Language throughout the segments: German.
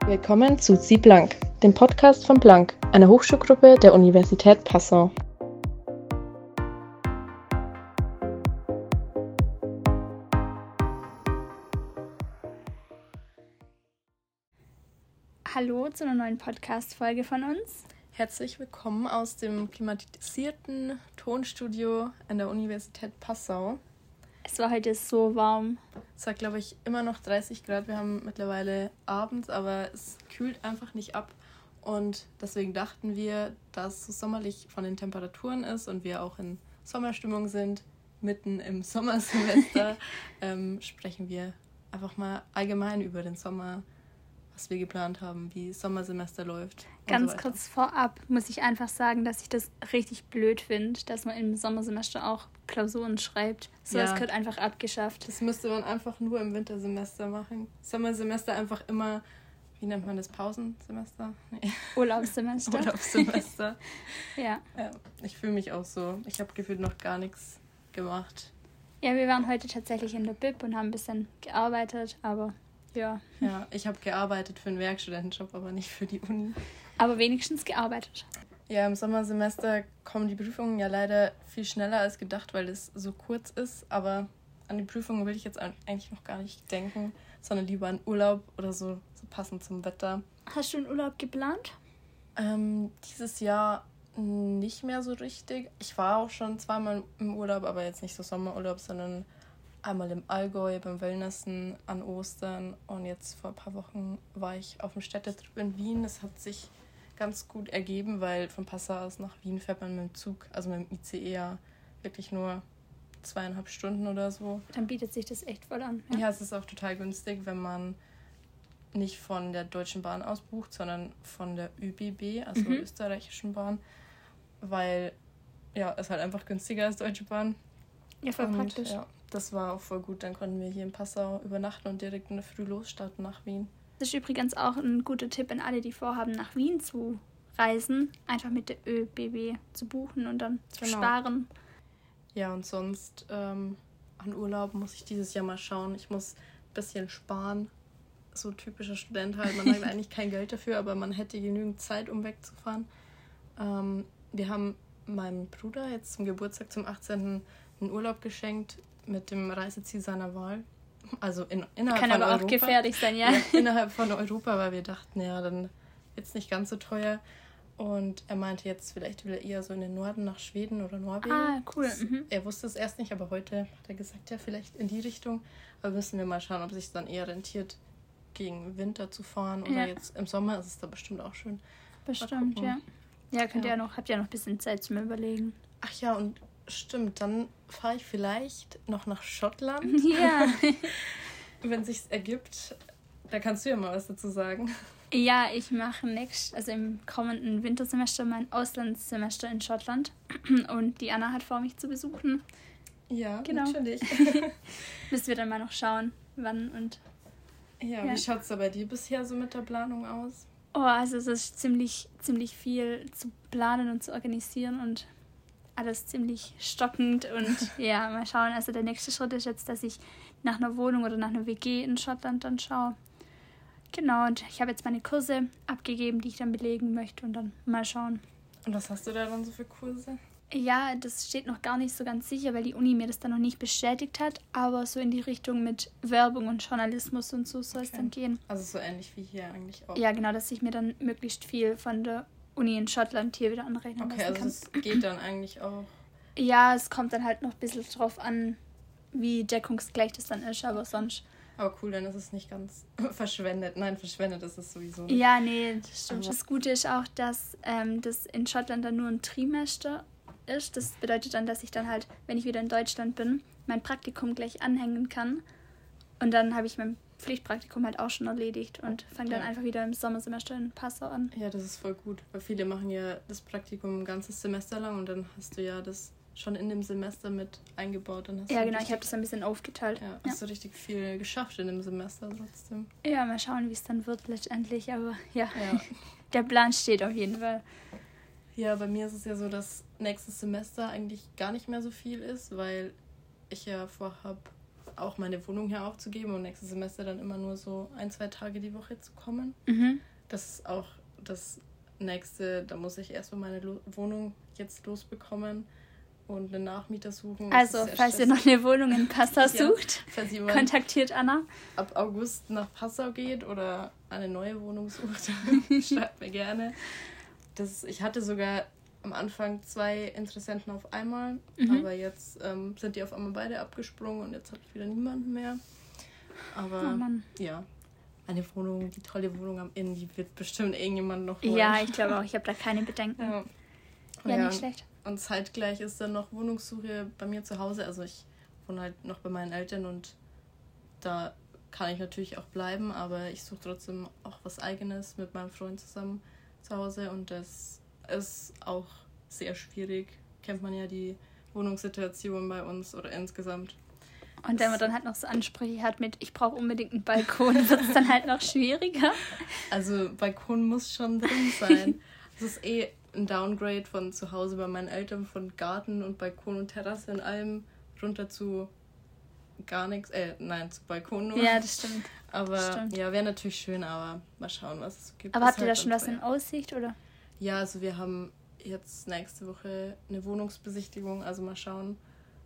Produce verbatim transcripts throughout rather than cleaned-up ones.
Willkommen zu Sie Blank, dem Podcast von Blank, einer Hochschulgruppe der Universität Passau. Hallo zu einer neuen Podcast-Folge von uns. Herzlich willkommen aus dem klimatisierten Tonstudio an der Universität Passau. Es war heute so warm. Es hat, glaube ich, immer noch dreißig Grad. Wir haben mittlerweile abends, aber es kühlt einfach nicht ab. Und deswegen dachten wir, dass es sommerlich von den Temperaturen ist und wir auch in Sommerstimmung sind, mitten im Sommersemester, ähm, sprechen wir einfach mal allgemein über den Sommer, was wir geplant haben, wie das Sommersemester läuft. Ganz so kurz vorab muss ich einfach sagen, dass ich das richtig blöd finde, dass man im Sommersemester auch Klausuren schreibt. So, ja, das gehört einfach abgeschafft. Das müsste man einfach nur im Wintersemester machen. Sommersemester einfach immer, wie nennt man das, Pausensemester? Nee. Urlaubssemester. Urlaubssemester. ja. ja. Ich fühle mich auch so. Ich habe gefühlt noch gar nichts gemacht. Ja, wir waren heute tatsächlich in der B I B und haben ein bisschen gearbeitet, aber ja. Ja, ich habe gearbeitet für einen Werkstudentenjob, aber nicht für die Uni. Aber wenigstens gearbeitet. Ja, im Sommersemester kommen die Prüfungen ja leider viel schneller als gedacht, weil es so kurz ist. Aber an die Prüfungen will ich jetzt eigentlich noch gar nicht denken, sondern lieber an Urlaub oder so, so passend zum Wetter. Hast du einen Urlaub geplant? Ähm, dieses Jahr nicht mehr so richtig. Ich war auch schon zweimal im Urlaub, aber jetzt nicht so Sommerurlaub, sondern einmal im Allgäu beim Wellnessen an Ostern. Und jetzt vor ein paar Wochen war ich auf dem Städtetrip in Wien. Das hat sich ganz gut ergeben, weil von Passau aus nach Wien fährt man mit dem Zug, also mit dem I C E ja wirklich nur zweieinhalb Stunden oder so. Dann bietet sich das echt voll an. Ja, ja, es ist auch total günstig, wenn man nicht von der Deutschen Bahn aus bucht, sondern von der Ö B B, also Mhm. der österreichischen Bahn, weil ja, es halt einfach günstiger als Deutsche Bahn. Ja, voll Und, praktisch. Ja, das war auch voll gut. Dann konnten wir hier in Passau übernachten und direkt in der Früh losstarten nach Wien. Das ist übrigens auch ein guter Tipp an alle, die vorhaben, nach Wien zu reisen, einfach mit der Ö B B zu buchen und dann zu Genau. sparen. Ja, und sonst ähm, an Urlaub muss ich dieses Jahr mal schauen. Ich muss ein bisschen sparen. So typischer Student halt. Man hat eigentlich kein Geld dafür, aber man hätte genügend Zeit, um wegzufahren. Ähm, wir haben meinem Bruder jetzt zum Geburtstag, zum achtzehnten einen Urlaub geschenkt mit dem Reiseziel seiner Wahl. Also in, innerhalb Kann von aber Europa. auch gefährlich sein, ja. ja. Innerhalb von Europa, weil wir dachten, ja, dann wird es nicht ganz so teuer. Und er meinte jetzt, vielleicht will er eher so in den Norden nach Schweden oder Norwegen. Ah, cool. Das, Mhm. er wusste es erst nicht, aber heute hat er gesagt, ja, vielleicht in die Richtung. Aber müssen wir mal schauen, ob sich dann eher rentiert, gegen Winter zu fahren. Oder Ja. jetzt im Sommer ist es da bestimmt auch schön. Bestimmt, ja. Ja, könnt Ja. ihr ja noch, habt ihr ja noch ein bisschen Zeit zum Überlegen. Ach ja, und stimmt, dann fahre ich vielleicht noch nach Schottland, Ja. wenn es sich ergibt. Da kannst du ja mal was dazu sagen. Ja, ich mache nächst, also im kommenden Wintersemester mein Auslandssemester in Schottland. Und die Anna hat vor, mich zu besuchen. Ja, Genau. natürlich. Müssen wir dann mal noch schauen, wann und... Ja, Ja. wie schaut es da bei dir bisher so mit der Planung aus? Oh, also es ist ziemlich, ziemlich viel zu planen und zu organisieren und alles ziemlich stockend. Und ja, mal schauen. Also der nächste Schritt ist jetzt, dass ich nach einer Wohnung oder nach einer W G in Schottland dann schaue. Genau, und ich habe jetzt meine Kurse abgegeben, die ich dann belegen möchte und dann mal schauen. Und was hast du da dann so für Kurse? Ja, das steht noch gar nicht so ganz sicher, weil die Uni mir das dann noch nicht bestätigt hat, aber so in die Richtung mit Werbung und Journalismus und so soll es Okay. dann gehen. Also so ähnlich wie hier eigentlich auch. Ja, genau, dass ich mir dann möglichst viel von der Uni in Schottland hier wieder anrechnen Okay, lassen also kann. es geht dann eigentlich auch. Ja, es kommt dann halt noch ein bisschen drauf an, wie deckungsgleich das dann ist, aber sonst... Aber cool, dann ist es nicht ganz verschwendet. Nein, verschwendet ist es sowieso nicht. Ja, nee, das stimmt. Aber- Das Gute ist auch, dass ähm, das in Schottland dann nur ein Trimester ist. Das bedeutet dann, dass ich dann halt, wenn ich wieder in Deutschland bin, mein Praktikum gleich anhängen kann. Und dann habe ich mein Pflichtpraktikum halt auch schon erledigt und fange dann Ja. einfach wieder im Sommersemester in Passau an. Ja, das ist voll gut, weil viele machen ja das Praktikum ein ganzes Semester lang und dann hast du ja das schon in dem Semester mit eingebaut. Dann hast Ja, du genau, ich richtig, habe das ein bisschen aufgeteilt. ja, Ja. hast du richtig viel geschafft in dem Semester trotzdem. Ja, mal schauen, wie es dann wird letztendlich. Aber ja, Ja. der Plan steht auf jeden Fall. Ja, bei mir ist es ja so, dass nächstes Semester eigentlich gar nicht mehr so viel ist, weil ich ja vorhab, auch meine Wohnung hier aufzugeben und nächstes Semester dann immer nur so ein, zwei Tage die Woche zu kommen. Mhm. Das ist auch das nächste, da muss ich erstmal meine Lo- Wohnung jetzt losbekommen und einen Nachmieter suchen. Das Also, falls ihr noch eine Wohnung in Passau Ja, sucht, falls jemand kontaktiert Anna. ab August nach Passau geht oder eine neue Wohnung sucht, schreibt mir gerne. Das, ich hatte sogar am Anfang zwei Interessenten auf einmal, Mhm. aber jetzt ähm, sind die auf einmal beide abgesprungen und jetzt habe ich wieder niemanden mehr. Aber Oh Mann. ja, eine Wohnung, die tolle Wohnung am Inn, die wird bestimmt irgendjemand noch wollen. Ja, ich glaube auch, ich habe da keine Bedenken. Ja, Ja, Ja, nicht schlecht. Und zeitgleich ist dann noch Wohnungssuche bei mir zu Hause. Also ich wohne halt noch bei meinen Eltern und da kann ich natürlich auch bleiben, aber ich suche trotzdem auch was Eigenes mit meinem Freund zusammen zu Hause und das ist auch sehr schwierig. Kennt man ja die Wohnungssituation bei uns oder insgesamt. Und wenn man dann halt noch so Ansprüche hat mit, ich brauche unbedingt einen Balkon, wird es dann halt noch schwieriger. Also Balkon muss schon drin sein. Es ist eh ein Downgrade von zu Hause bei meinen Eltern, von Garten und Balkon und Terrasse in allem runter zu gar nichts. Äh, nein, zu Balkon nur. Ja, das stimmt. Aber stimmt. ja, wäre natürlich schön, aber mal schauen, was es so gibt. Aber Ist habt ihr halt da schon dann was in teuer. Aussicht, oder? Ja, also wir haben jetzt nächste Woche eine Wohnungsbesichtigung, also mal schauen,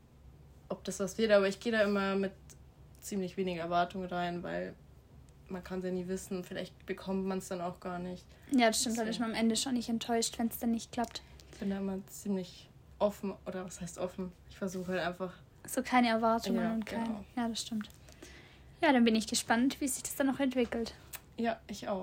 ob das was wird. Aber ich gehe da immer mit ziemlich weniger Erwartung rein, weil man kann es ja nie wissen. Vielleicht bekommt man es dann auch gar nicht. Ja, das stimmt. So. Dann ist man am Ende schon nicht enttäuscht, wenn es dann nicht klappt. Ich bin da immer ziemlich offen, oder was heißt offen? Ich versuche halt einfach, So keine Erwartungen Ja, und kein... genau. Ja, das stimmt. Ja, dann bin ich gespannt, wie sich das dann noch entwickelt. ja, ich auch.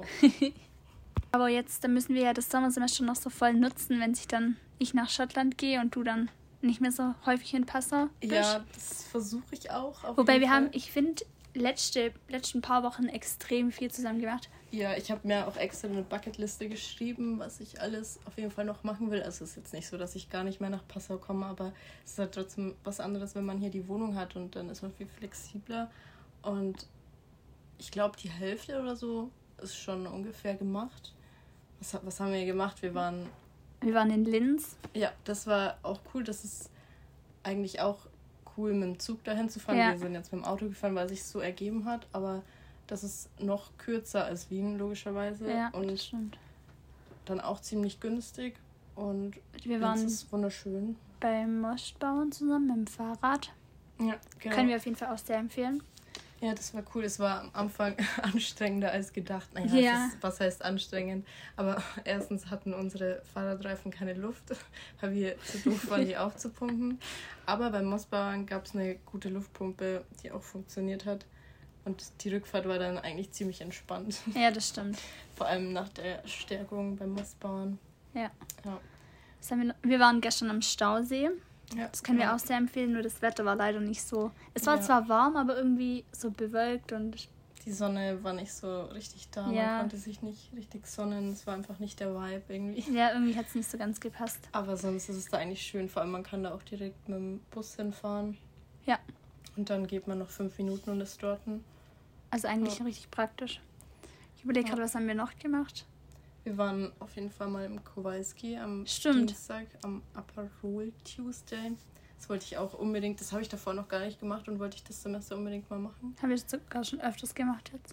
Aber jetzt, dann müssen wir ja das Sommersemester noch so voll nutzen, wenn sich dann ich nach Schottland gehe und du dann nicht mehr so häufig in Passau bist. Ja, das versuche ich auch. Auf Wobei jeden wir Fall. haben, ich finde, letzte, letzten paar Wochen extrem viel zusammen gemacht. Ja, ich habe mir auch extra eine Bucketliste geschrieben, was ich alles auf jeden Fall noch machen will. Also es ist jetzt nicht so, dass ich gar nicht mehr nach Passau komme, aber es ist halt trotzdem was anderes, wenn man hier die Wohnung hat und dann ist man viel flexibler. Und ich glaube, die Hälfte oder so ist schon ungefähr gemacht. Was, was haben wir gemacht? Wir waren, Wir waren in Linz. ja, das war auch cool. Das ist eigentlich auch cool, mit dem Zug dahin zu fahren. Ja. Wir sind jetzt mit dem Auto gefahren, weil es sich so ergeben hat, aber das ist noch kürzer als Wien, logischerweise. Ja, und das stimmt. dann auch ziemlich günstig und Wir es waren ist wunderschön. beim Mostbauen zusammen mit dem Fahrrad. Ja, genau. Können wir auf jeden Fall auch sehr empfehlen. Ja, das war cool. Es war am Anfang anstrengender als gedacht. Naja, Ja. es ist, was heißt anstrengend? Aber erstens hatten unsere Fahrradreifen keine Luft, weil wir zu doof waren, die aufzupumpen. Aber beim Mossbauern gab es eine gute Luftpumpe, die auch funktioniert hat. Und die Rückfahrt war dann eigentlich ziemlich entspannt. Ja, das stimmt. Vor allem nach der Stärkung beim Mossbauern. Ja. Ja. Was haben wir, noch? Wir waren gestern am Stausee. Ja, Das können wir genau. auch sehr empfehlen, nur das Wetter war leider nicht so. Es war Ja. zwar warm, aber irgendwie so bewölkt und Die Sonne war nicht so richtig da. Ja. Man konnte sich nicht richtig sonnen. Es war einfach nicht der Vibe irgendwie. ja, irgendwie hat es nicht so ganz gepasst. Aber sonst ist es da eigentlich schön. Vor allem, man kann da auch direkt mit dem Bus hinfahren. Ja. Und dann geht man noch fünf Minuten und ist dort. Also eigentlich Ja. richtig praktisch. Ich überlege Ja. gerade, was haben wir noch gemacht? Wir waren auf jeden Fall mal im Kowalski am Stimmt. Dienstag, am Aperol Tuesday. Das wollte ich auch unbedingt, das habe ich davor noch gar nicht gemacht und wollte ich das Semester unbedingt mal machen. Haben wir sogar schon öfters gemacht jetzt.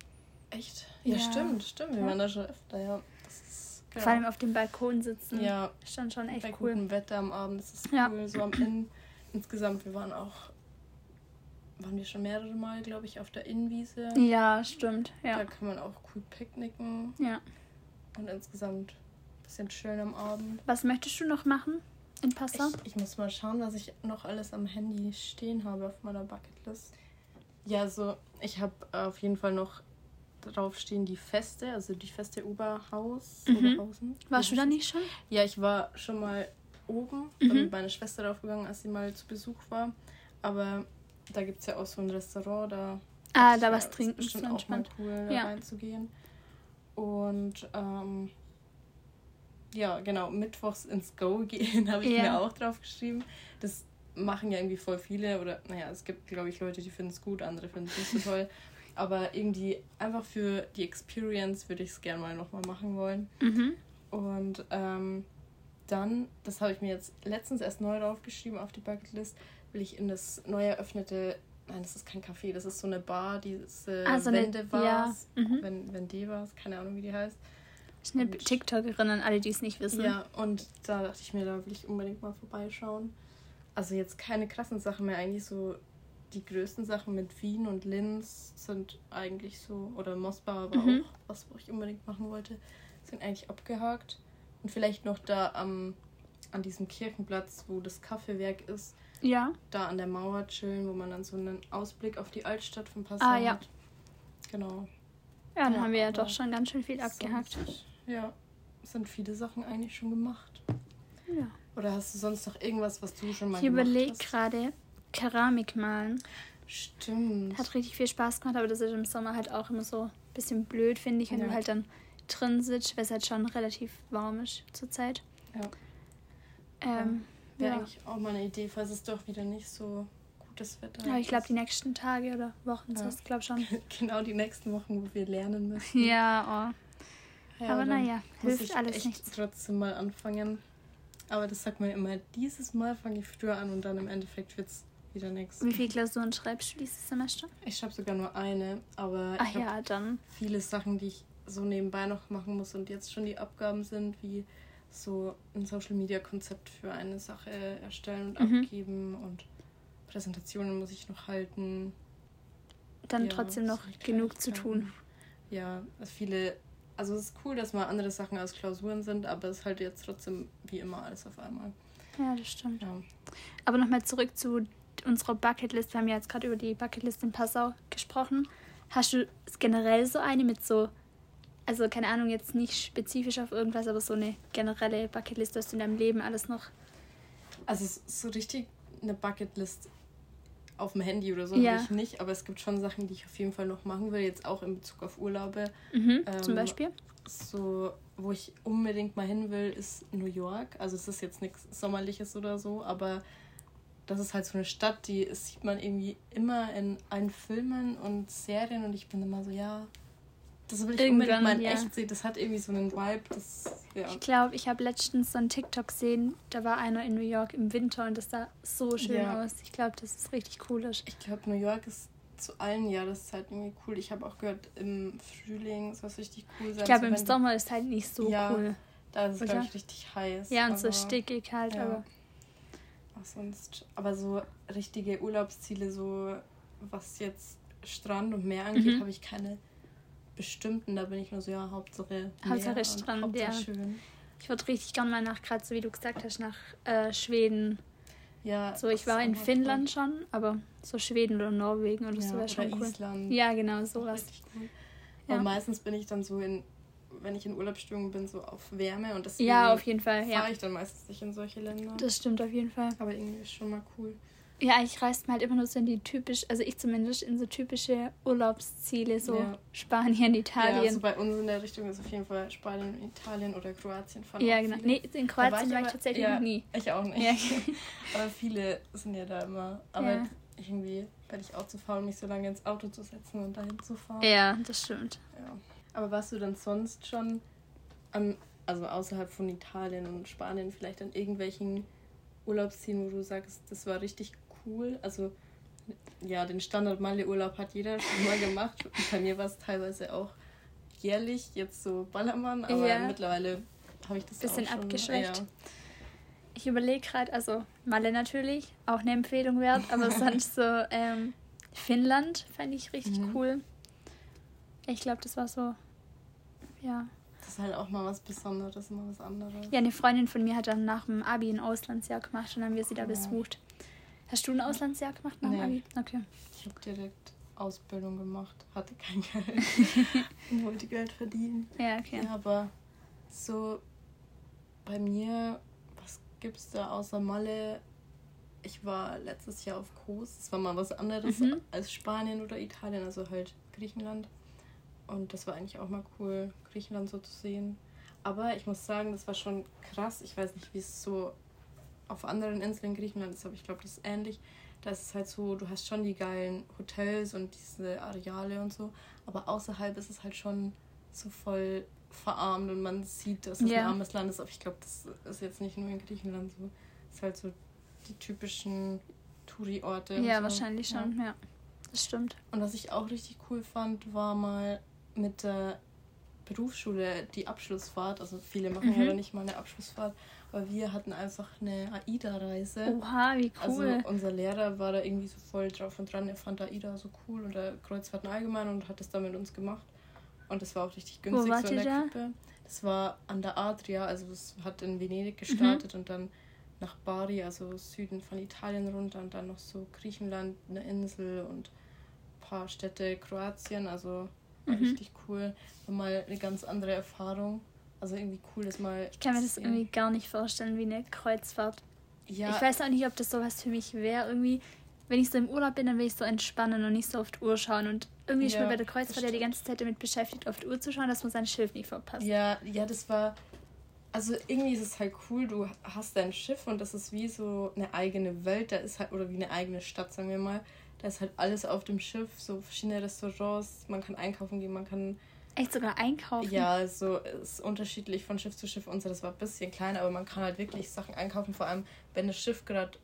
Echt? Ja, Ja. stimmt, stimmt. Wir Ja. waren da schon öfter, ja. Das ist, genau. Vor allem auf dem Balkon sitzen. Ja, Ist dann schon echt bei cool. gutem Wetter am Abend, das ist Ja. cool. So am Inn. Insgesamt, wir waren auch, waren wir schon mehrere Mal, glaube ich, auf der Innenwiese. Ja, stimmt. Da Ja. kann man auch cool picknicken ja. und insgesamt ein bisschen chillen am Abend. Was möchtest du noch machen in Passau? Ich, ich muss mal schauen, was ich noch alles am Handy stehen habe auf meiner Bucketlist. Ja, also ich habe auf jeden Fall noch draufstehen die Feste, also die Feste Oberhaus. Mhm. Oberhausen. Warst du da nicht schon? Ja, ich war schon mal oben, Mhm. bin mit meiner Schwester draufgegangen, als sie mal zu Besuch war. Aber da gibt es ja auch so ein Restaurant, da, Ah, da ja, was ist trinken, bestimmt so auch mal entspannt. cool, da Ja. reinzugehen. Und ähm, ja, genau, mittwochs ins Go gehen, habe ich Ja. mir auch drauf geschrieben. Das machen ja irgendwie voll viele, oder naja, es gibt, glaube ich, Leute, die finden es gut, andere finden es nicht so toll. Aber irgendwie einfach für die Experience würde ich es gerne mal nochmal machen wollen. Mhm. Und ähm, dann, das habe ich mir jetzt letztens erst neu draufgeschrieben auf die Bucketlist, will ich in das neu eröffnete nein, das ist kein Café, das ist so eine Bar, diese ah, so Wende war ja. mhm. wenn, wenn die war keine Ahnung, wie die heißt. Ich bin eine TikTokerin, an alle, die es nicht wissen. Ja, und da dachte ich mir, da will ich unbedingt mal vorbeischauen. Also jetzt keine krassen Sachen mehr, eigentlich so die größten Sachen mit Wien und Linz sind eigentlich so, oder Mosbar war mhm. auch was, wo ich unbedingt machen wollte, sind eigentlich abgehakt. Und vielleicht noch da am, an diesem Kirchenplatz, wo das Kaffeewerk ist, ja. da an der Mauer chillen, wo man dann so einen Ausblick auf die Altstadt von Passau ah, ja. hat. Genau. Ja, dann ja, haben wir ja doch schon ganz schön viel abgehakt. Sonst, ja, sind viele Sachen eigentlich schon gemacht. Ja. Oder hast du sonst noch irgendwas, was du schon mal ich gemacht hast? Ich überlege gerade, Keramik malen. Stimmt. Hat richtig viel Spaß gemacht, aber das ist im Sommer halt auch immer so ein bisschen blöd, finde ich, wenn ja. du halt dann drin sitzt, weil es halt schon relativ warm ist zurzeit. Ja. Ähm, ja. Wäre ja. eigentlich auch mal eine Idee, falls es doch wieder nicht so gutes Wetter ja, ich glaube, die nächsten Tage oder Wochen ja. ist das, glaube schon. Genau, die nächsten Wochen, wo wir lernen müssen. Ja, oh. Ja, aber naja, hilft ich alles echt nichts. Trotzdem mal anfangen. Aber das sagt man immer, dieses Mal fange ich früher an und dann im Endeffekt wird es wieder nichts. Wie viele Klausuren schreibst du dieses Semester? Ich schreibe sogar nur eine, aber Ach ich habe ja, dann. viele Sachen, die ich so nebenbei noch machen muss und jetzt schon die Abgaben sind, wie so ein Social-Media-Konzept für eine Sache erstellen und mhm. abgeben und Präsentationen muss ich noch halten. Dann ja, trotzdem noch genug zu tun. Ja, viele... Also es ist cool, dass mal andere Sachen als Klausuren sind, aber es ist halt jetzt trotzdem wie immer alles auf einmal. Ja, das stimmt. Ja. Aber nochmal zurück zu unserer Bucketlist. Wir haben ja jetzt gerade über die Bucketlist in Passau gesprochen. Hast du generell so eine mit so, also keine Ahnung, jetzt nicht spezifisch auf irgendwas, aber so eine generelle Bucketlist, dass du in deinem Leben alles noch... Also so richtig eine Bucketlist auf dem Handy oder so ja. habe ich nicht, aber es gibt schon Sachen, die ich auf jeden Fall noch machen will, jetzt auch in Bezug auf Urlaube. Mhm, ähm, zum Beispiel? So, wo ich unbedingt mal hin will, ist New York. Also es ist jetzt nichts Sommerliches oder so, aber das ist halt so eine Stadt, die sieht man irgendwie immer in allen Filmen und Serien und ich bin immer so, ja, das will ich Irgendwann, unbedingt mal in ja. echt sehen. Das hat irgendwie so einen Vibe, das, ja. Ich glaube, ich habe letztens so einen TikTok gesehen, da war einer in New York im Winter und das sah so schön ja. aus. Ich glaube, das ist richtig cool. Ich glaube, New York ist zu allen Jahreszeiten irgendwie cool. Ich habe auch gehört, im Frühling soll es richtig cool sein. Ich glaube, so, im Sommer ist halt nicht so ja, cool. Da ist es, glaube ich, richtig heiß. Ja, und aber, so stickig halt, ja. aber... Ach, sonst, aber so richtige Urlaubsziele, so was jetzt Strand und Meer angeht, mhm. habe ich keine bestimmten. Da bin ich nur so, ja, Hauptsache Hauptsache Strand, Hauptsache ja. schön. Ich würde richtig gerne mal nach, gerade so wie du gesagt hast, nach äh, Schweden. Ja, so, ich war in Finnland toll. schon, aber so Schweden oder Norwegen oder ja, so wäre schon cool. Island. Ja, genau, sowas. Cool. Ja. Aber meistens bin ich dann so in, wenn ich in Urlaubsstimmung bin, so auf Wärme und deswegen ja, auf jeden Fall, ja. fahre ich dann meistens nicht in solche Länder. Das stimmt auf jeden Fall. Aber irgendwie ist schon mal cool. Ja, ich reise halt immer nur so in die typisch, also ich zumindest, in so typische Urlaubsziele, so ja. Spanien, Italien. Ja, also bei uns in der Richtung ist auf jeden Fall Spanien, Italien oder Kroatien. Ja, genau. Viele. Nee, in Kroatien war ich, war ich tatsächlich ja, noch nie. Ich auch nicht. Ja. Aber viele sind ja da immer. Aber ja. irgendwie bin ich auch zu faul, mich so lange ins Auto zu setzen und dahin zu fahren. Ja, das stimmt. Ja. Aber warst du dann sonst schon an, also außerhalb von Italien und Spanien vielleicht an irgendwelchen Urlaubszielen, wo du sagst, das war richtig cool? Also ja, den Standard-Malle-Urlaub hat jeder schon mal gemacht. Bei mir war es teilweise auch jährlich, jetzt so Ballermann, aber ja. mittlerweile habe ich das bisschen auch schon... abgeschwächt. Ja. Ich überlege gerade, also Malle natürlich, auch eine Empfehlung wert, aber sonst so ähm, Finnland fände ich richtig mhm. cool. Ich glaube, das war so, ja. Das ist halt auch mal was Besonderes, mal was anderes. Ja, eine Freundin von mir hat dann nach dem Abi ein Auslandsjahr gemacht und dann haben wir sie da ja. besucht. Hast du ein Auslandsjahr gemacht nach dem nee. Abi? Okay. Ich habe direkt Ausbildung gemacht, hatte kein Geld und wollte Geld verdienen. Ja, okay. Ja, aber so bei mir, was gibt's da außer Malle? Ich war letztes Jahr auf Kos. Das war mal was anderes mhm. als Spanien oder Italien, also halt Griechenland. Und das war eigentlich auch mal cool, Griechenland so zu sehen. Aber ich muss sagen, das war schon krass. Ich weiß nicht, wie es so auf anderen Inseln in Griechenland ist, aber ich glaube, das ist ähnlich. Da ist es halt so, du hast schon die geilen Hotels und diese Areale und so, aber außerhalb ist es halt schon so voll verarmt und man sieht, dass es yeah. ein armes Land ist, aber ich glaube, das ist jetzt nicht nur in Griechenland so. Es ist halt so die typischen Touri-Orte. Ja, so. wahrscheinlich schon, ja. das stimmt. Und was ich auch richtig cool fand, war mal mit der Berufsschule die Abschlussfahrt. Also viele machen mhm. ja nicht mal eine Abschlussfahrt, aber wir hatten einfach eine AIDA-Reise. Oha, wie cool. Also unser Lehrer war da irgendwie so voll drauf und dran, er fand AIDA so cool und der Kreuzfahrten allgemein und hat das dann mit uns gemacht. Und das war auch richtig günstig. Wo wart so in ihr der da? Gruppe. Das war an der Adria, also es hat in Venedig gestartet mhm. und dann nach Bari, also Süden von Italien runter und dann noch so Griechenland, eine Insel und ein paar Städte Kroatien, also war mhm. richtig cool. War mal eine ganz andere Erfahrung. Also irgendwie cool, das mal Ich kann mir das sehen. irgendwie gar nicht vorstellen, wie eine Kreuzfahrt. Ja. Ich weiß auch nicht, ob das sowas für mich wäre. Irgendwie, wenn ich so im Urlaub bin, dann will ich so entspannen und nicht so auf die Uhr schauen. Und irgendwie ist Ja, man bei der Kreuzfahrt ja die ganze Zeit damit beschäftigt, auf die Uhr zu schauen, dass man sein Schiff nicht verpasst. Ja, ja, das war... Also irgendwie ist es halt cool, du hast dein Schiff und das ist wie so eine eigene Welt, da ist halt, oder wie eine eigene Stadt, sagen wir mal. Da ist halt alles auf dem Schiff, so verschiedene Restaurants, man kann einkaufen gehen, man kann... Echt sogar einkaufen? Ja, so ist unterschiedlich von Schiff zu Schiff. Unser, das war ein bisschen kleiner, aber man kann halt wirklich Sachen einkaufen, vor allem wenn das Schiff gerade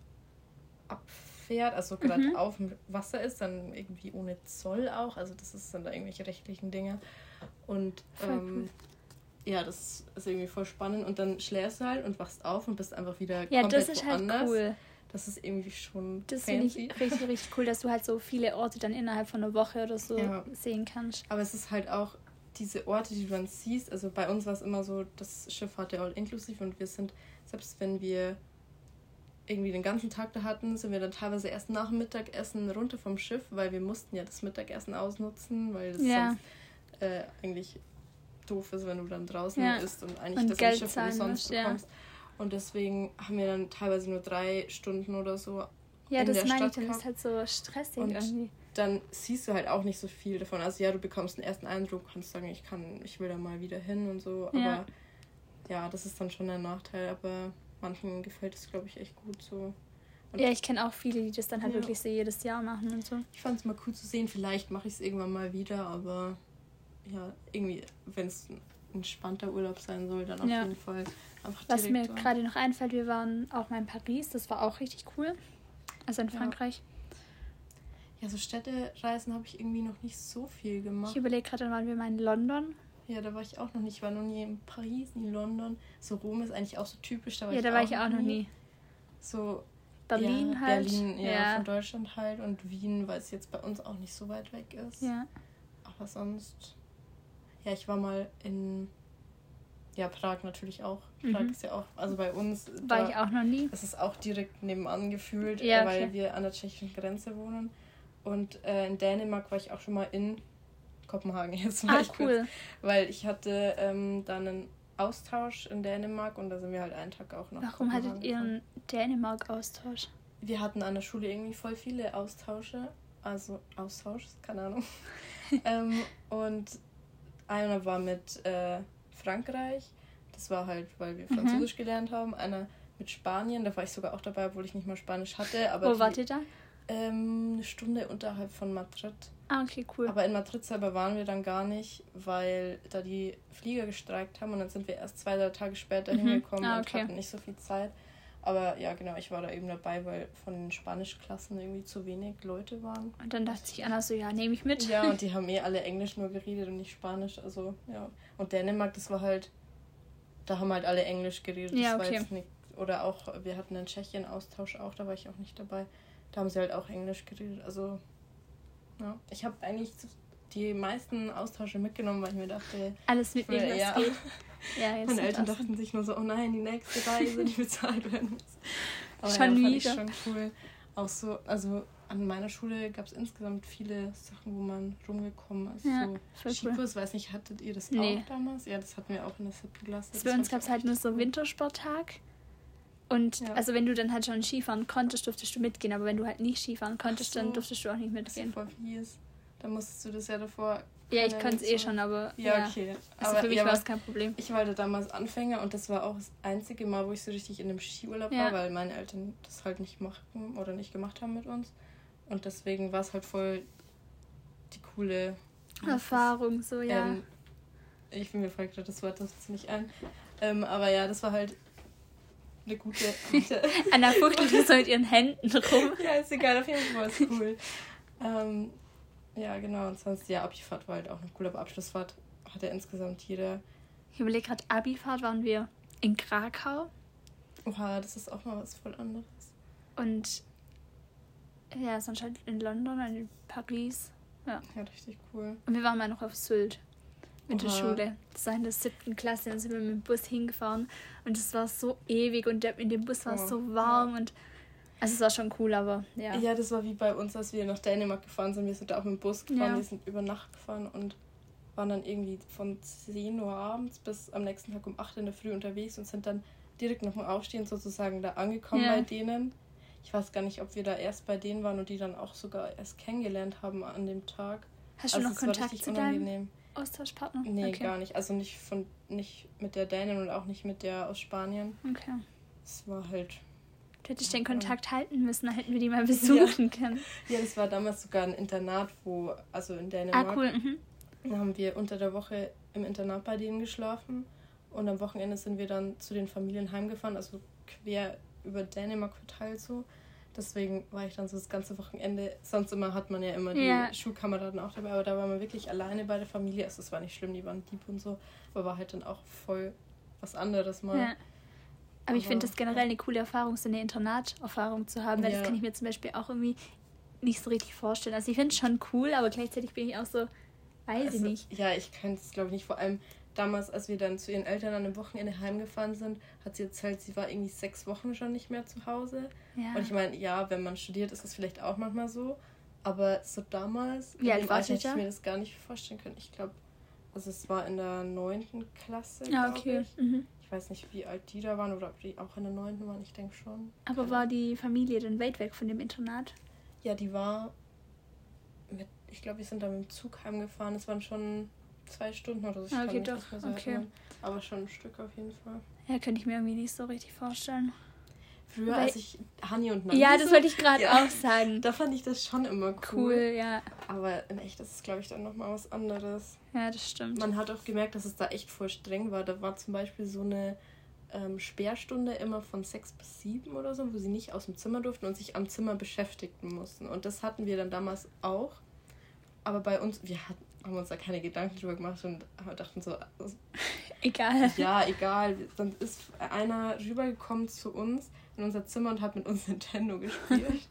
abfährt, also gerade mhm. auf dem Wasser ist, dann irgendwie ohne Zoll auch, also das ist, sind da irgendwelche rechtlichen Dinge. Und ähm, cool. ja, das ist irgendwie voll spannend und dann schläfst du halt und wachst auf und bist einfach wieder ja, komplett das ist woanders. Halt cool. Das ist irgendwie schon Das finde ich richtig, richtig cool, dass du halt so viele Orte dann innerhalb von einer Woche oder so ja. sehen kannst. Aber es ist halt auch diese Orte, die du dann siehst, also bei uns war es immer so, das Schiff hatte all-inclusive und wir sind, selbst wenn wir irgendwie den ganzen Tag da hatten, sind wir dann teilweise erst nach dem Mittagessen runter vom Schiff, weil wir mussten ja das Mittagessen ausnutzen, weil das ja. sonst äh, eigentlich doof ist, wenn du dann draußen ja. isst und eigentlich und das Geld im Schiff umsonst musst, bekommst. Ja. Und deswegen haben wir dann teilweise nur drei Stunden oder so ja, in das der meine Stadt ich, dann ist halt so stressig und irgendwie. Dann siehst du halt auch nicht so viel davon. Also ja, du bekommst einen ersten Eindruck, kannst sagen, ich kann, ich will da mal wieder hin und so. Aber ja, ja das ist dann schon ein Nachteil. Aber manchen gefällt es, glaube ich, echt gut so. Und ja, ich kenne auch viele, die das dann halt ja. wirklich so jedes Jahr machen und so. Ich fand es mal cool zu sehen. Vielleicht mache ich es irgendwann mal wieder, aber ja, irgendwie, wenn es ein entspannter Urlaub sein soll, dann auf ja. jeden Fall einfach Was mir so. gerade noch einfällt, wir waren auch mal in Paris, das war auch richtig cool. Also in ja. Frankreich. Ja, so Städtereisen habe ich irgendwie noch nicht so viel gemacht. Ich überlege gerade, dann waren wir mal in London. Ja, da war ich auch noch nicht. Ich war noch nie in Paris, nie in London. So Rom ist eigentlich auch so typisch. Da war ja, ich da war auch ich auch noch nie. So Berlin ja, halt. Berlin, ja, ja, von Deutschland halt. Und Wien, weil es jetzt bei uns auch nicht so weit weg ist. Ja. Aber sonst... Ja, ich war mal in... Ja, Prag natürlich auch. Prag mhm. ist ja auch... Also bei uns... War da, ich auch noch nie. Es ist auch direkt nebenan gefühlt, ja, weil okay. wir an der tschechischen Grenze wohnen. Und äh, in Dänemark war ich auch schon mal in Kopenhagen jetzt mal. Ah, cool. Kurz, weil ich hatte ähm, dann einen Austausch in Dänemark und da sind wir halt einen Tag auch noch. Warum hattet ihr einen Dänemark-Austausch? Wir hatten an der Schule irgendwie voll viele Austausche. Also Austausch, keine Ahnung. ähm, und einer war mit äh, Frankreich. Das war halt, weil wir Französisch mhm. gelernt haben. Einer mit Spanien. Da war ich sogar auch dabei, obwohl ich nicht mal Spanisch hatte. Aber Wo die, wart ihr da? Ähm, eine Stunde unterhalb von Madrid. Ah, okay, cool. Aber in Madrid selber waren wir dann gar nicht, weil da die Flieger gestreikt haben und dann sind wir erst zwei, drei Tage später mhm. hingekommen ah, okay. und hatten nicht so viel Zeit. Aber ja, genau, ich war da eben dabei, weil von den Spanischklassen irgendwie zu wenig Leute waren. Und dann dachte sich Anna so, ja, nehme ich mit. Ja, und die haben eh alle Englisch nur geredet und nicht Spanisch, also ja. Und Dänemark, das war halt, da haben halt alle Englisch geredet. Ja, das okay. war jetzt nicht, oder auch, wir hatten einen Tschechien-Austausch auch, da war ich auch nicht dabei. Da haben sie halt auch Englisch geredet. Also, ja. Ich habe eigentlich die meisten Austausche mitgenommen, weil ich mir dachte... Alles mitnehmen, was ja. geht. Ja, jetzt meine Eltern dachten sich nur so, oh nein, die nächste Reise, die bezahlt werden muss. Aber schon ja, fand wieder. Ich schon cool. Auch so, also an meiner Schule gab es insgesamt viele Sachen, wo man rumgekommen ist. Ja, so Skikurs, cool. Weiß nicht, hattet ihr das nee. auch damals? Ja, das hatten wir auch in der siebten Klasse. Das bei uns gab es halt nur so Wintersporttag. Und ja. also wenn du dann halt schon Skifahren konntest, durftest du mitgehen. Aber wenn du halt nicht Skifahren konntest, so. Dann durftest du auch nicht mitgehen. Das ist voll fies. Dann musstest du das ja davor... Ja, ich konnte es eh schon, aber... Ja, ja. okay. Also aber für mich ja, war es kein Problem. Ich war da damals Anfänger und das war auch das einzige Mal, wo ich so richtig in einem Skiurlaub ja. war, weil meine Eltern das halt nicht machten oder nicht gemacht haben mit uns. Und deswegen war es halt voll die coole... Erfahrung, das, so, ja. Ähm, ich bin mir voll gerade das Wort, das ist nicht ein. Ähm, aber ja, das war halt... eine gute... Anna fuchtelt so mit ihren Händen rum. Ja, ist egal, auf jeden Fall war es cool. ähm, Ja, genau. Und sonst, ja, Abifahrt war halt auch noch cool, aber Abschlussfahrt hatte insgesamt jeder. Ich überlege gerade, Abifahrt waren wir in Krakau. Oha, das ist auch mal was voll anderes. Und ja, sonst halt in London und in Paris. Ja. Ja, richtig cool. Und wir waren mal noch auf Sylt mit Oha. der Schule. Das war in der siebten Klasse, dann sind wir mit dem Bus hingefahren und es war so ewig und der, in dem Bus war es Oh, so warm ja. und also es war schon cool, aber ja. Ja, das war wie bei uns, als wir nach Dänemark gefahren sind. Wir sind da auch mit dem Bus gefahren, Ja. wir sind über Nacht gefahren und waren dann irgendwie von zehn Uhr abends bis am nächsten Tag um acht in der Früh unterwegs und sind dann direkt nach dem Aufstehen sozusagen da angekommen Ja. bei denen. Ich weiß gar nicht, ob wir da erst bei denen waren und die dann auch sogar erst kennengelernt haben an dem Tag. Hast du Also noch es war Kontakt richtig zu deinem unangenehm. Austauschpartner? Nee, okay. gar nicht. Also nicht von nicht mit der Dänin und auch nicht mit der aus Spanien. Okay. Es war halt... Du hättest Ja, den voll. Kontakt halten müssen, dann hätten wir die mal besuchen können. Ja, das war damals sogar ein Internat, wo, also in Dänemark. Ah, cool. Mhm. Dann haben wir unter der Woche im Internat bei denen geschlafen und am Wochenende sind wir dann zu den Familien heimgefahren, also quer über Dänemark verteilt so. Deswegen war ich dann so das ganze Wochenende, sonst immer hat man ja immer die Ja. Schulkameraden auch dabei, aber da war man wirklich alleine bei der Familie. Also es war nicht schlimm, die waren lieb und so, aber war halt dann auch voll was anderes mal. Ja. Aber ich Aber, finde das generell eine coole Erfahrung, so eine Internaterfahrung zu haben, weil Ja. das kann ich mir zum Beispiel auch irgendwie nicht so richtig vorstellen. Also ich finde es schon cool, aber gleichzeitig bin ich auch so, weiß Also, ich nicht. Ja, ich kann es glaube ich nicht. Vor allem damals, als wir dann zu ihren Eltern an dem Wochenende heimgefahren sind, hat sie erzählt, sie war irgendwie sechs Wochen schon nicht mehr zu Hause. Ja. Und ich meine, ja, wenn man studiert, ist das vielleicht auch manchmal so. Aber so damals, Wie in alt dem warst Alter du hätte ich da? mir das gar nicht vorstellen können. Ich glaube, also es war in der neunten Klasse, Ja, glaub okay. ich. Mhm. Ich weiß nicht, wie alt die da waren oder ob die auch in der neunten waren. Ich denke schon. Aber war die Familie denn weit weg von dem Internat? Ja, die war mit, ich glaube, wir sind da mit dem Zug heimgefahren. Es waren schon zwei Stunden oder so. Ich Ah, kann okay, mich doch. nicht mehr so Okay. erinnern. Aber schon ein Stück auf jeden Fall. Ja, könnte ich mir irgendwie nicht so richtig vorstellen. Früher, Weil- als ich Hani und Nani Ja, das so, wollte ich gerade ja, auch sagen. da fand ich das schon immer cool. Cool, ja. Aber in echt ist es, glaube ich, dann nochmal was anderes. Ja, das stimmt. Man hat auch gemerkt, dass es da echt voll streng war. Da war zum Beispiel so eine ähm, Sperrstunde immer von sechs bis sieben oder so, wo sie nicht aus dem Zimmer durften und sich am Zimmer beschäftigen mussten. Und das hatten wir dann damals auch. Aber bei uns, wir hatten, haben uns da keine Gedanken drüber gemacht und dachten so, Egal. ja, egal. Dann ist einer rübergekommen zu uns in unser Zimmer und hat mit uns Nintendo gespielt.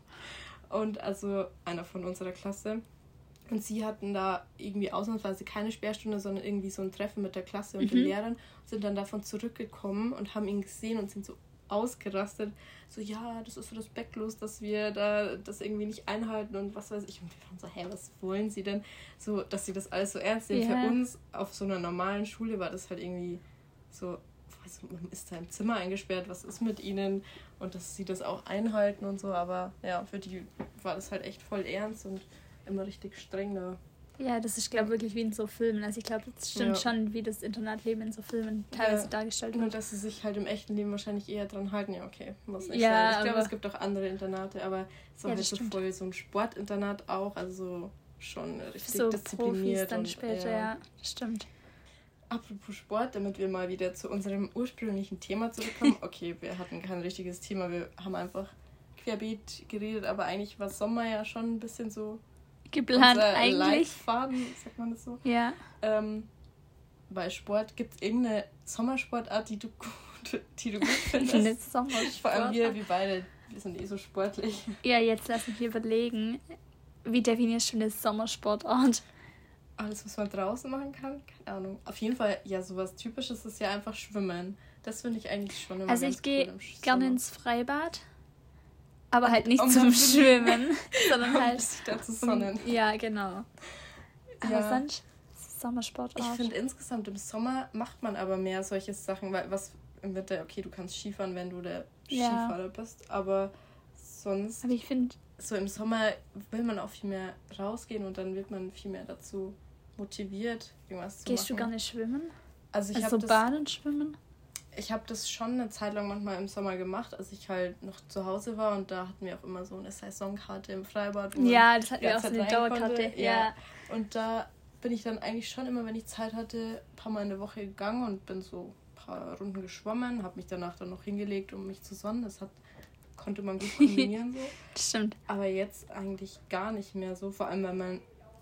Und also einer von unserer Klasse. Und sie hatten da irgendwie ausnahmsweise keine Sperrstunde, sondern irgendwie so ein Treffen mit der Klasse und Mhm. den Lehrern. Und sind dann davon zurückgekommen und haben ihn gesehen und sind so ausgerastet. So, ja, das ist so respektlos, dass wir da das irgendwie nicht einhalten und was weiß ich. Und wir waren so, hä, was wollen sie denn? So, dass sie das alles so ernst nehmen. Ja. Für uns auf so einer normalen Schule war das halt irgendwie so, also man ist da im Zimmer eingesperrt, was ist mit ihnen? Und dass sie das auch einhalten und so. Aber ja, für die war das halt echt voll ernst und immer richtig streng da. Ja, das ist, glaube ich, wirklich wie in so Filmen. Also ich glaube, das stimmt Ja. schon, wie das Internatleben in so Filmen teilweise Ja. dargestellt Nur, wird. dass sie sich halt im echten Leben wahrscheinlich eher dran halten. Ja, okay, muss nicht Ja, sein. Ich glaube, aber- es gibt auch andere Internate, aber es war Ja, halt das so stimmt. voll so ein Sportinternat auch. Also so schon richtig So Profis diszipliniert. dann und, später, ja, das stimmt. Apropos Sport, damit wir mal wieder zu unserem ursprünglichen Thema zurückkommen. Okay, wir hatten kein richtiges Thema, wir haben einfach querbeet geredet, aber eigentlich war Sommer ja schon ein bisschen so Geplant unser eigentlich. Leitfaden, sagt man das so. Ja. Ähm, bei Sport, gibt es irgendeine Sommersportart, die du gut, die du gut findest? Eine Sommersport. Vor allem wir, wir beide, wir sind eh so sportlich. Ja, jetzt lass mich überlegen. Wie definierst du eine Sommersportart? Alles, was man draußen machen kann, keine Ahnung. Auf jeden Fall, ja, sowas Typisches ist ja einfach Schwimmen. Das finde ich eigentlich schon immer Also ganz ich gehe cool im Sommer. gerne ins Freibad. Aber halt nicht um zum dann- Schwimmen, sondern Um halt... sich da zu Um, sonnen. ja, genau. Aber Ja. sonst Sommersportart. Ich finde insgesamt im Sommer macht man aber mehr solche Sachen, weil was im Winter, okay, du kannst Skifahren, wenn du der Ja. Skifahrer bist, aber sonst, Aber ich finde, so im Sommer will man auch viel mehr rausgehen und dann wird man viel mehr dazu motiviert, irgendwas zu gehst du machen. gerne schwimmen? Also ich Also habe so das, baden, schwimmen? ich habe das schon eine Zeit lang manchmal im Sommer gemacht, als ich halt noch zu Hause war und da hatten wir auch immer so eine Saisonkarte im Freibad. wo man Ja, das hatten die wir auch ganze so eine Zeit rein Dauerkarte. konnte. Ja. Und da bin ich dann eigentlich schon immer, wenn ich Zeit hatte, ein paar Mal in der Woche gegangen und bin so ein paar Runden geschwommen, habe mich danach dann noch hingelegt, um mich zu sonnen. Das hat, konnte man gut kombinieren so. Das stimmt. Aber jetzt eigentlich gar nicht mehr so, vor allem weil man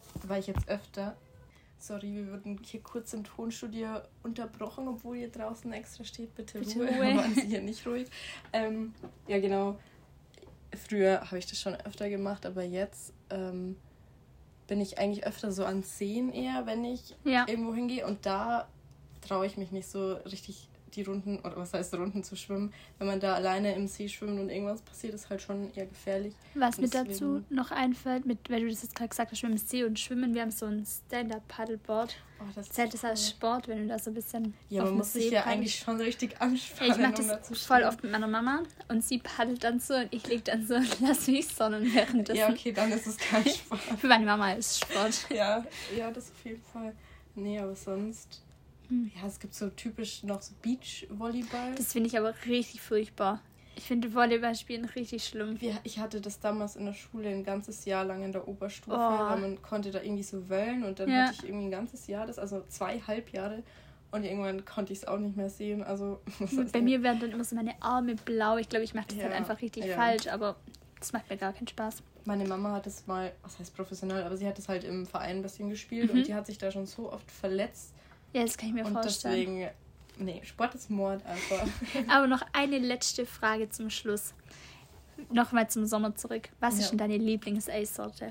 war ich jetzt öfter. Sorry, wir wurden hier kurz im Tonstudio unterbrochen, obwohl hier draußen extra steht, bitte, bitte Ruhe. Ruhe. Waren Sie hier nicht ruhig. Ähm, ja, genau. Früher habe ich das schon öfter gemacht, aber jetzt ähm, bin ich eigentlich öfter so an Seen eher, wenn ich ja. irgendwo hingehe. Und da traue ich mich nicht so richtig die Runden, oder was heißt Runden zu schwimmen. Wenn man da alleine im See schwimmt und irgendwas passiert, ist halt schon eher gefährlich. Was mir dazu noch einfällt, mit, weil du das jetzt gerade gesagt hast, mit dem See und Schwimmen, wir haben so ein Stand-Up-Paddleboard. Oh, das zählt das als Sport, wenn du da so ein bisschen ja, man muss sich ja eigentlich schon richtig anspannen. Ja, ich mache das um voll oft mit meiner Mama und sie paddelt dann so und ich leg dann so und lass mich sonnen währenddessen. Ja, okay, dann ist es kein Sport. Für meine Mama ist Sport. Ja, ja, das auf jeden Fall. Nee, aber sonst... Ja, es gibt so typisch noch so Beach-Volleyball. Das finde ich aber richtig furchtbar. Ich finde Volleyballspielen richtig schlimm. Ich hatte das damals in der Schule ein ganzes Jahr lang in der Oberstufe. Oh. Weil man konnte da irgendwie so wellen und dann ja. hatte ich irgendwie ein ganzes Jahr das, also zweieinhalb Jahre. Und irgendwann konnte ich es auch nicht mehr sehen. Also, was heißt Bei mir werden dann immer so meine Arme blau. Ich glaube, ich mache das ja. halt einfach richtig ja. falsch, aber das macht mir gar keinen Spaß. Meine Mama hat es mal, was heißt professionell, aber sie hat es halt im Verein ein bisschen gespielt mhm. und die hat sich da schon so oft verletzt. Ja, das kann ich mir und vorstellen. Deswegen, nee, Sport ist Mord einfach. Aber noch eine letzte Frage zum Schluss. Nochmal zum Sommer zurück. Was ja. ist denn deine Lieblings-Eissorte?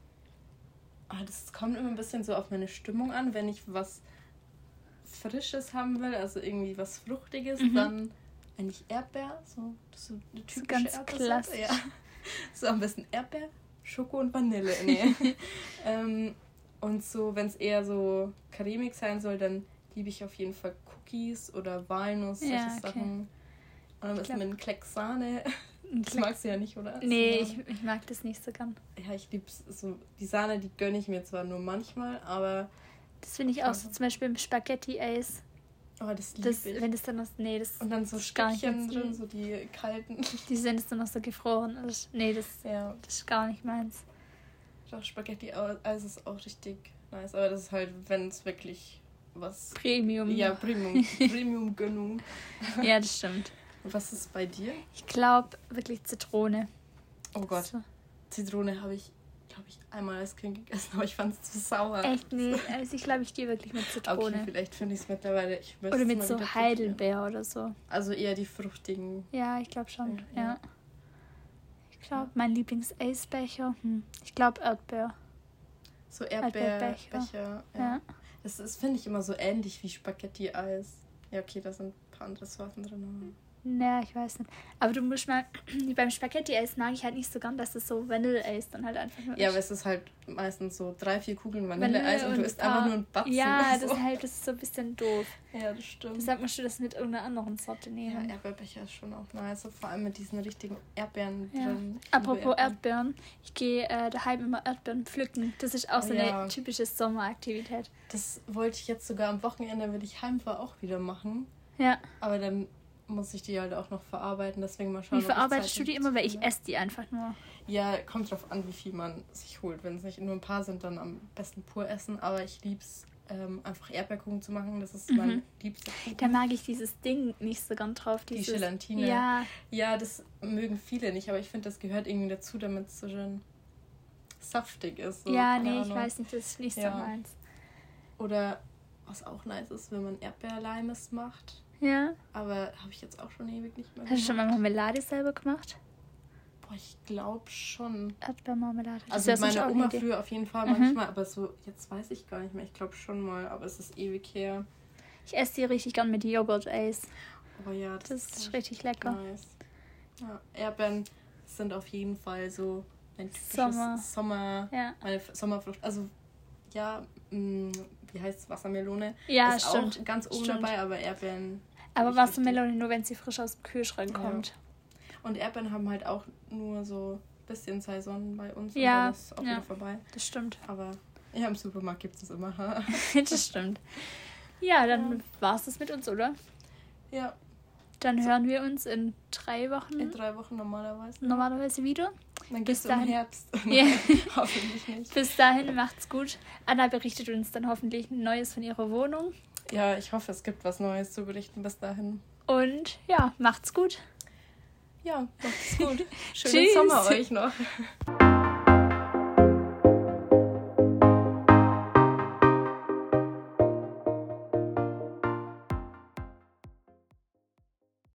Oh, das kommt immer ein bisschen so auf meine Stimmung an. Wenn ich was Frisches haben will, also irgendwie was Fruchtiges, mhm. dann eigentlich Erdbeer. So, das ist so eine typische ganz Erdbeersorte. Klassisch. Ja. So am besten Erdbeer, Schoko und Vanille. Nee. ähm, Und so, wenn es eher so cremig sein soll, dann liebe ich auf jeden Fall Cookies oder Walnuss, solche ja, okay. Sachen. Und am besten mit einem Klecks Sahne. Das Klecks. magst du ja nicht, oder? Nee, ich, ich mag das nicht so gern. Ja, ich liebe es. So, die Sahne, die gönne ich mir zwar nur manchmal, aber... Das finde ich auch so, zum Beispiel im Spaghetti-Eis. Oh, das liebe ich. Wenn das dann noch... Nee, das Und dann so Stückchen drin, so die kalten. Die sind jetzt dann noch so gefroren. Also, nee, das, ja. das ist gar nicht meins. Doch, Spaghetti-Eis ist auch richtig nice. Aber das ist halt, wenn es wirklich was... Premium. Ja, Premium. Premium-Gönnung. Ja, das stimmt. Und was ist bei dir? Ich glaube wirklich Zitrone. Oh Gott. So. Zitrone habe ich, glaube ich, einmal als Kind gegessen, aber ich fand es zu sauer. Echt? Nee, also ich glaube, ich gehe wirklich mit Zitrone. Okay, vielleicht finde ich es mittlerweile... Ich oder mit so Heidelbeer oder so. Also eher die fruchtigen... Ja, ich glaube schon, ja. ja. Ich glaube, mein Lieblings-Eisbecher, hm. ich glaube Erdbeer. So Erdbeerbecher. Erdbeer ja. ja. Das, das finde ich immer so ähnlich wie Spaghetti-Eis. Ja, okay, da sind ein paar andere Sorten drin. Naja, ich weiß nicht. Aber du musst mal, beim Spaghetti-Eis mag ich halt nicht so gern, dass es so Vanille-Eis dann halt einfach nur ist. Ja, aber es ist halt meistens so drei, vier Kugeln Vanille-Eis und, und du isst einfach nur ein Batzen. Ja, so. das, ist halt, das ist so ein bisschen doof. Ja, das stimmt. Deshalb musst du das mit irgendeiner anderen Sorte nehmen. Ja, Erdbeerbecher ist schon auch nice. Vor allem mit diesen richtigen Erdbeeren ja. drin. Ich Apropos Erdbeeren. Erdbeeren. Ich gehe äh, daheim immer Erdbeeren pflücken. Das ist auch so oh, eine ja. typische Sommeraktivität. Das wollte ich jetzt sogar am Wochenende, wenn ich heimfahre, auch wieder machen. Ja. Aber dann muss ich die halt auch noch verarbeiten, deswegen mal schauen. Wie verarbeitest du die immer? Weil ich esse die einfach nur. Ja, kommt drauf an, wie viel man sich holt. Wenn es nicht nur ein paar sind, dann am besten pur essen. Aber ich liebe es, ähm, einfach Erdbeerkuchen zu machen. Das ist mhm. mein liebster Kuchen. Da mag ich dieses Ding nicht so ganz drauf. Dieses, die Gelatine. Ja. Ja, das mögen viele nicht, aber ich finde, das gehört irgendwie dazu, damit es so schön saftig ist. So. Ja, nee, ich weiß nicht, das ist nicht ja. so meins. Oder was auch nice ist, wenn man Erdbeerleimes macht. Ja. Aber habe ich jetzt auch schon ewig nicht mehr gemacht. Hast du schon mal Marmelade selber gemacht? Boah, ich glaube schon. Erdbeermarmelade. Also mit meiner Oma früher auf jeden Fall mhm. manchmal, aber so, jetzt weiß ich gar nicht mehr. Ich glaube schon mal, aber es ist ewig her. Ich esse die richtig gern mit Joghurt-Eis. Aber ja, das, das ist, ist richtig lecker. Nice. Ja, Erdbeeren sind auf jeden Fall so ein typisches Sommer. Sommer, ja. meine Sommerfrucht. Also, ja, mh, wie heißt es, Wassermelone? Ja, ist stimmt. auch ganz oben stimmt. dabei, aber Erdbeeren... Aber Wassermelone nur, wenn sie frisch aus dem Kühlschrank kommt. Ja. Und Erdbeeren haben halt auch nur so ein bisschen Saison bei uns. Ja, und dann ist auch ja, wieder vorbei. Das stimmt. Aber ja, im Supermarkt gibt es das immer. Das stimmt. Ja, dann ja. war es das mit uns, oder? Ja. Dann so. hören wir uns in drei Wochen. In drei Wochen normalerweise. Normalerweise wieder. Dann bis dahin. Im Herbst. Ja. Hoffentlich nicht. Bis dahin macht's gut. Anna berichtet uns dann hoffentlich Neues von ihrer Wohnung. Ja, ich hoffe, es gibt was Neues zu berichten bis dahin. Und ja, macht's gut. Ja, macht's gut. Schönen Sommer euch noch.